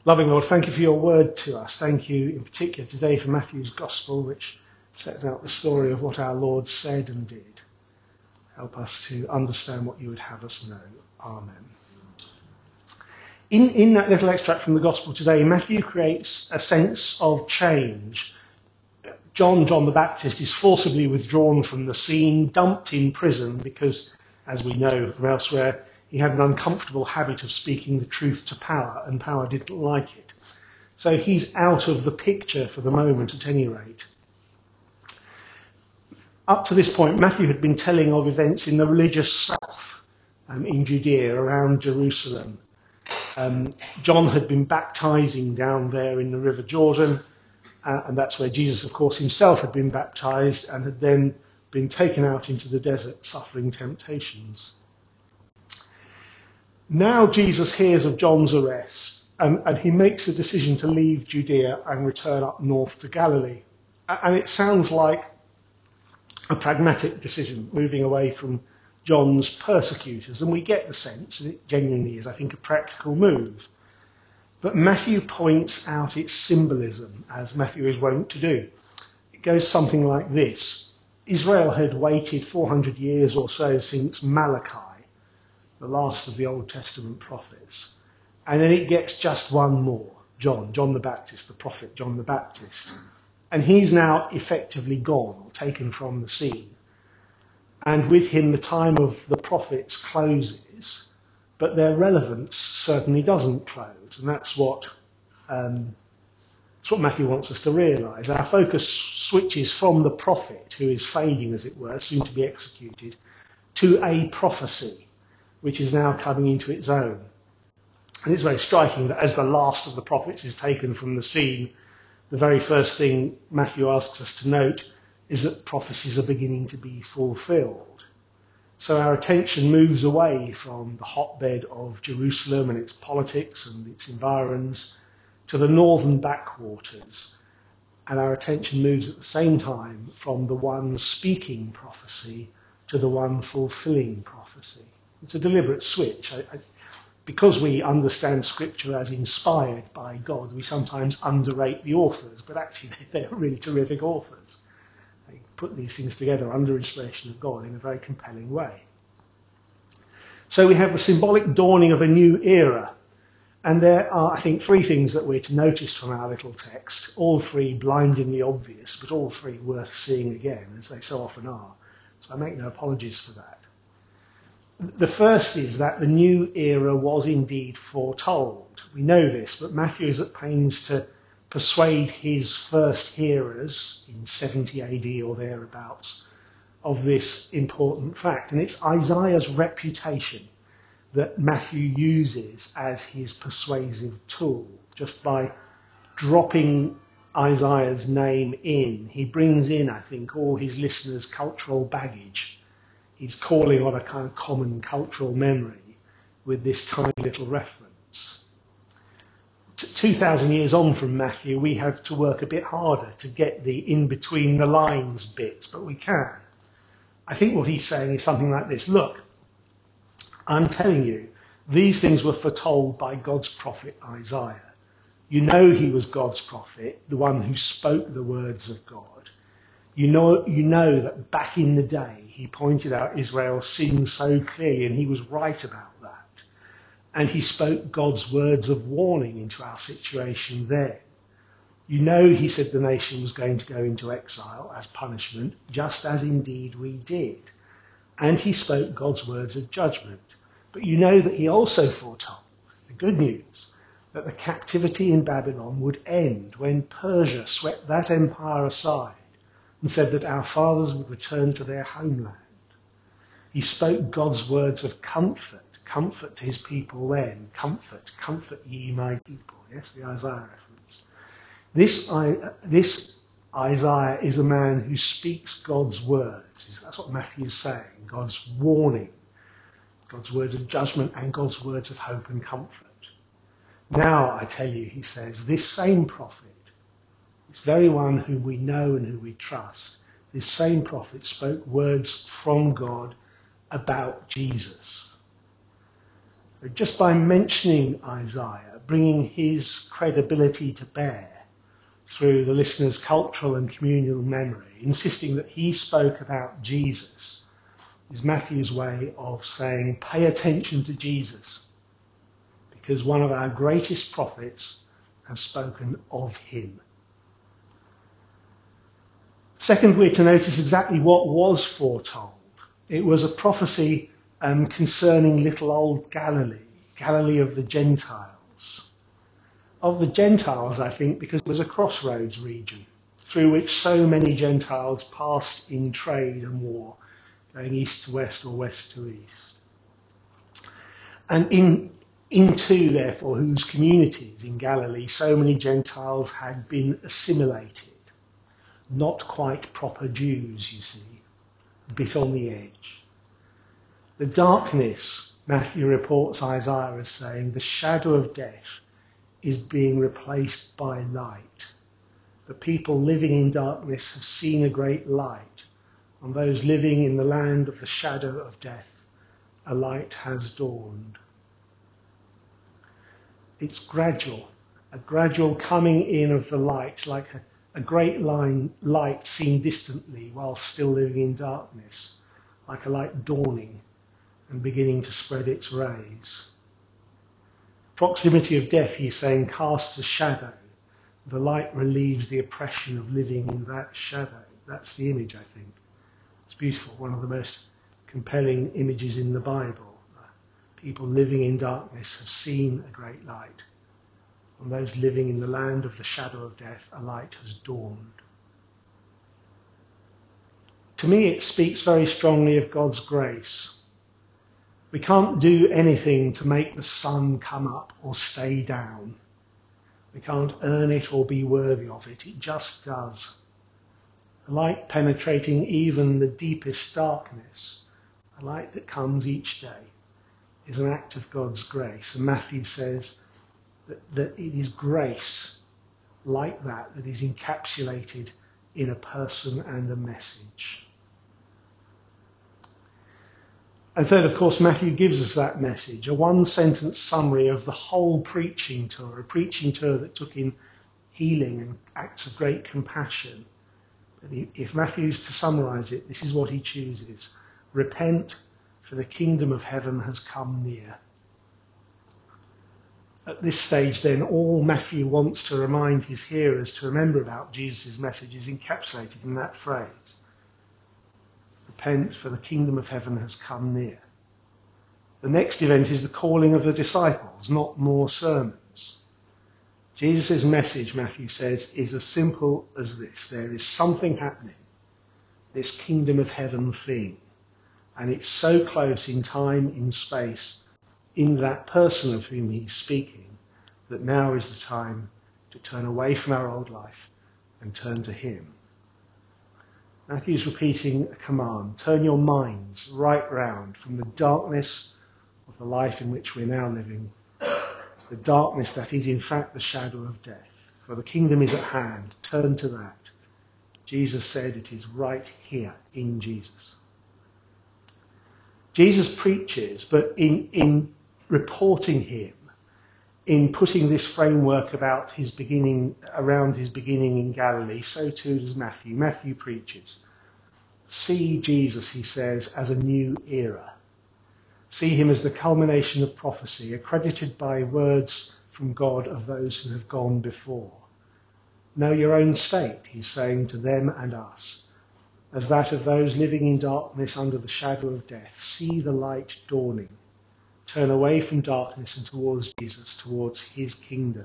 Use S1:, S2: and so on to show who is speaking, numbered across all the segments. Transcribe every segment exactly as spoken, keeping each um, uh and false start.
S1: Loving Lord, thank you for your word to us. Thank you in particular today for Matthew's Gospel, which sets out the story of what our Lord said and did. Help us to understand what you would have us know. Amen. In, in that little extract from the Gospel today, Matthew creates a sense of change. John, John the Baptist, is forcibly withdrawn from the scene, dumped in prison because, as we know from elsewhere, he had an uncomfortable habit of speaking the truth to power, and power didn't like it. So he's out of the picture for the moment, at any rate. Up to this point, Matthew had been telling of events in the religious south, um, in Judea, around Jerusalem. Um, John had been baptizing down there in the River Jordan, uh, and that's where Jesus, of course, himself had been baptized and had then been taken out into the desert, suffering temptations. Now Jesus hears of John's arrest, and, and he makes a decision to leave Judea and return up north to Galilee. And it sounds like a pragmatic decision, moving away from John's persecutors. And we get the sense, and it genuinely is, I think, a practical move. But Matthew points out its symbolism, as Matthew is wont to do. It goes something like this. Israel had waited four hundred years or so since Malachi, the last of the Old Testament prophets. And then it gets just one more, John, John the Baptist, the prophet John the Baptist. And he's now effectively gone, or taken from the scene. And with him the time of the prophets closes, but their relevance certainly doesn't close. And that's what, um, that's what Matthew wants us to realise. Our focus switches from the prophet, who is fading, as it were, soon to be executed, to a prophecy, which is now coming into its own. And it's very striking that as the last of the prophets is taken from the scene, the very first thing Matthew asks us to note is that prophecies are beginning to be fulfilled. So our attention moves away from the hotbed of Jerusalem and its politics and its environs to the northern backwaters. And our attention moves at the same time from the one speaking prophecy to the one fulfilling prophecy. It's a deliberate switch. I, I, because we understand Scripture as inspired by God, we sometimes underrate the authors, but actually they're really terrific authors. They put these things together under inspiration of God in a very compelling way. So we have the symbolic dawning of a new era. And there are, I think, three things that we're to notice from our little text, all three blindingly obvious, but all three worth seeing again, as they so often are. So I make no apologies for that. The first is that the new era was indeed foretold. We know this, but Matthew is at pains to persuade his first hearers in seventy A D or thereabouts of this important fact. And it's Isaiah's reputation that Matthew uses as his persuasive tool. Just by dropping Isaiah's name in, he brings in, I think, all his listeners' cultural baggage. He's calling on a kind of common cultural memory with this tiny little reference. two thousand years on from Matthew, we have to work a bit harder to get the in-between the lines bits, but we can. I think what he's saying is something like this. Look, I'm telling you, these things were foretold by God's prophet Isaiah. You know he was God's prophet, the one who spoke the words of God. You know, you know that back in the day, he pointed out Israel's sin so clearly, and he was right about that. And he spoke God's words of warning into our situation then. You know, he said the nation was going to go into exile as punishment, just as indeed we did. And he spoke God's words of judgment. But you know that he also foretold, the good news, that the captivity in Babylon would end when Persia swept that empire aside and said that our fathers would return to their homeland. He spoke God's words of comfort, comfort to his people then, comfort, comfort ye my people. Yes, the Isaiah reference. This, I, this Isaiah is a man who speaks God's words. That's what Matthew is saying, God's warning, God's words of judgment and God's words of hope and comfort. Now, I tell you, he says, this same prophet, this very one whom we know and who we trust, this same prophet spoke words from God about Jesus. Just by mentioning Isaiah, bringing his credibility to bear through the listener's cultural and communal memory, insisting that he spoke about Jesus, is Matthew's way of saying, pay attention to Jesus, because one of our greatest prophets has spoken of him. Second, we're to notice exactly what was foretold. It was a prophecy um, concerning little old Galilee, Galilee of the Gentiles. Of the Gentiles, I think, because it was a crossroads region through which so many Gentiles passed in trade and war, going east to west or west to east. And in, into, therefore, whose communities in Galilee so many Gentiles had been assimilated. Not quite proper Jews, you see, a bit on the edge. The darkness, Matthew reports Isaiah as saying, the shadow of death is being replaced by light. The people living in darkness have seen a great light. On those living in the land of the shadow of death, a light has dawned. It's gradual, a gradual coming in of the light, like a A great line, light seen distantly while still living in darkness, like a light dawning and beginning to spread its rays. Proximity of death, he's saying, casts a shadow. The light relieves the oppression of living in that shadow. That's the image, I think. It's beautiful, one of the most compelling images in the Bible. People living in darkness have seen a great light. On those living in the land of the shadow of death, a light has dawned. To me, it speaks very strongly of God's grace. We can't do anything to make the sun come up or stay down. We can't earn it or be worthy of it. It just does. A light penetrating even the deepest darkness, a light that comes each day, is an act of God's grace. And Matthew says, That, that it is grace like that that is encapsulated in a person and a message. And third, of course, Matthew gives us that message, a one-sentence summary of the whole preaching tour, a preaching tour that took in healing and acts of great compassion. But if Matthew's to summarise it, this is what he chooses. Repent, for the kingdom of heaven has come near. At this stage, then, all Matthew wants to remind his hearers to remember about Jesus' message is encapsulated in that phrase. Repent, for the kingdom of heaven has come near. The next event is the calling of the disciples, not more sermons. Jesus' message, Matthew says, is as simple as this. There is something happening, this kingdom of heaven thing, and it's so close in time, in space, in that person of whom he's speaking, that now is the time to turn away from our old life and turn to him. Matthew's repeating a command. Turn your minds right round from the darkness of the life in which we're now living, the darkness that is in fact the shadow of death. For the kingdom is at hand. Turn to that. Jesus said it is right here in Jesus. Jesus preaches, but in, in reporting him, in putting this framework about his beginning, around his beginning in Galilee, so too does Matthew. Matthew preaches. See Jesus, he says, as a new era. See him as the culmination of prophecy, accredited by words from God of those who have gone before. Know your own state, he's saying to them and us, as that of those living in darkness under the shadow of death. See the light dawning. Turn away from darkness and towards Jesus, towards his kingdom.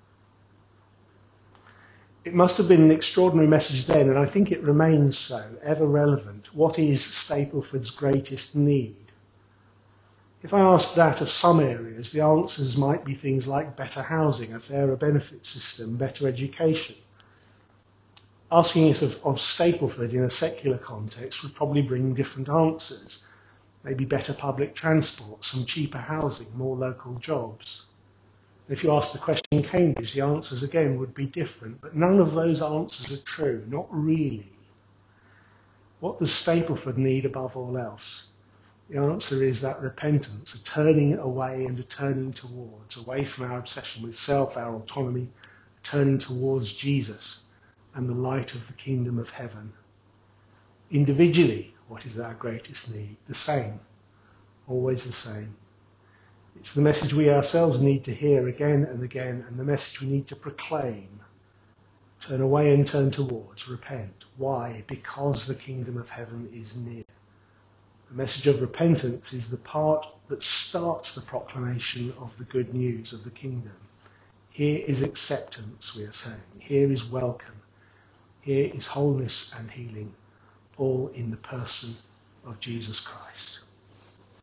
S1: It must have been an extraordinary message then, and I think it remains so, ever relevant. What is Stapleford's greatest need? If I asked that of some areas, the answers might be things like better housing, a fairer benefit system, better education. Asking it of, of Stapleford in a secular context would probably bring different answers. Maybe better public transport, some cheaper housing, more local jobs. If you ask the question in Cambridge, the answers again would be different, but none of those answers are true, not really. What does Stapleford need above all else The answer is that repentance, a turning away and a turning towards, away from our obsession with self, our autonomy, turning towards Jesus and the light of the kingdom of heaven. Individually, what is our greatest need? The same, always the same. It's the message we ourselves need to hear again and again, and the message we need to proclaim. Turn away and turn towards, repent. Why? Because the kingdom of heaven is near. The message of repentance is the part that starts the proclamation of the good news of the kingdom. Here is acceptance, we are saying. Here is welcome. Here is wholeness and healing, all in the person of Jesus Christ.